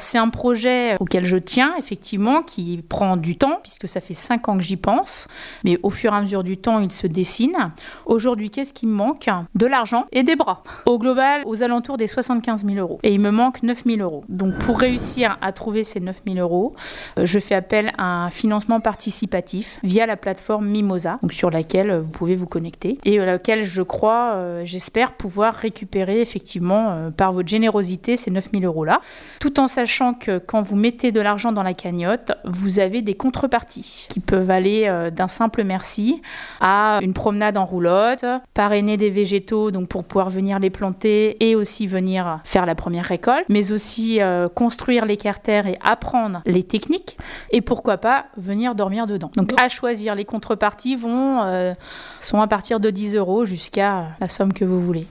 c'est un projet auquel je tiens, effectivement, qui prend du temps, puisque ça fait 5 ans que j'y pense, mais au fur et à mesure du temps, il se dessine. Aujourd'hui, qu'est-ce qui me manque ? De l'argent et des bras. Au global, aux alentours des 75 000 euros. Et il me manque 9 000 euros. Donc, pour réussir à trouver ces 9 000 euros, je fais appel à un financement participatif via la plateforme Mimosa, donc sur laquelle vous pouvez vous connecter, et à laquelle je crois, j'espère pouvoir récupérer effectivement par votre générosité ces 9 000 euros-là, tout en sachant que quand vous mettez de l'argent dans la cagnotte, vous avez des contreparties qui peuvent aller d'un simple merci à une promenade en roulotte, parrainer des végétaux donc pour pouvoir venir les planter et aussi venir faire la première récolte, mais aussi construire l'écartère et apprendre les techniques, et pourquoi pas venir dormir dedans. Donc à choisir, les contreparties sont à partir de 10 euros jusqu'à la somme que vous voulez.